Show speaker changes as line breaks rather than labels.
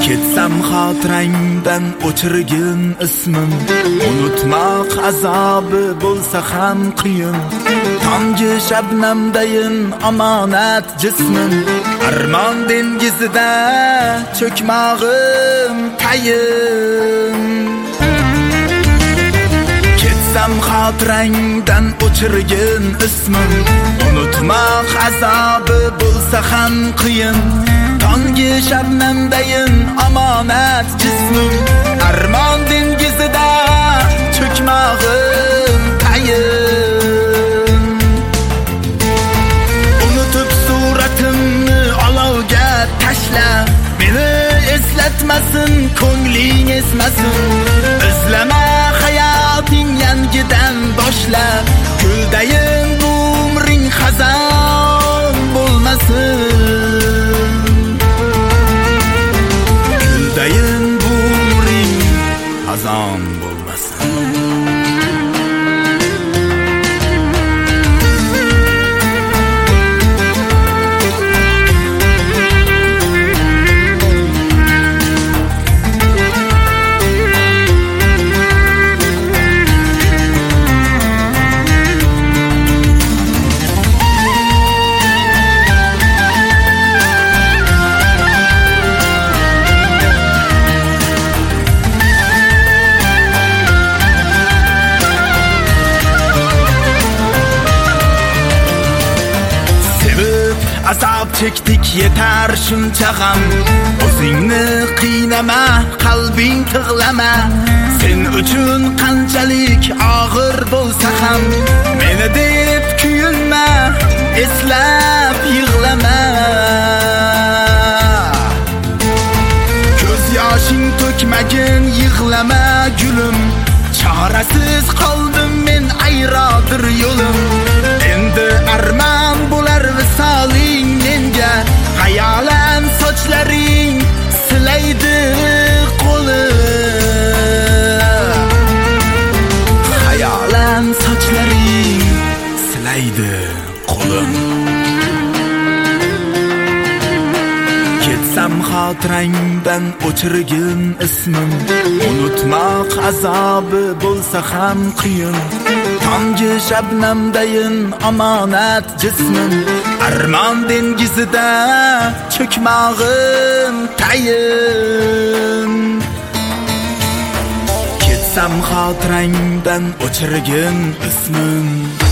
Ketsam xotirangdan o'chirgin ismim, unutmoq azobi bo'lsa ham qiyin. Tomgi shabnamdayin omonat jismim, armon dengizida cho'kmog'im tayin. Ketsam xotirangdan o'chirgin ismim, unutmoq azobi bo'lsa ham qiyin. Tongi shabnamdayin omonat jismim, armon dengizida cho'kmog'im tayin. Unutib suratimni olovga tashla, meni eslatmasin, ko'ngling esmasin. Izlama hayoting yangidan boshla, kuldayin bu umring xazon bo'lmasin. Kuldayin bu umring xazon bo'lmasin. Azob chekdik yetar shuncha g'am, o'zingni qiynama, qalbing tig'lama. Sen uchun qanchalik og'ir bo'lsa ham, meni deb kuyinma, eslab yig'lama. Ko'z yoshing to'kmagin, yig'lama gulim. Chorasiz qoldim men, ayrodir yo'lim. Endi armon bo'lar visoling menga, hayolan sochlaring silaydi qo'lim. Hayolan sochlaring silaydi qo'lim. Ketsam xotirangdan o'chirgin ismim, unutmoq azobi bo'lsa ham qiyin. Tomgi shabnamdayin omonat jismim, armon dengizida cho'kmog'im tayin. Ketsam xotirangdan o'chirgin ismim,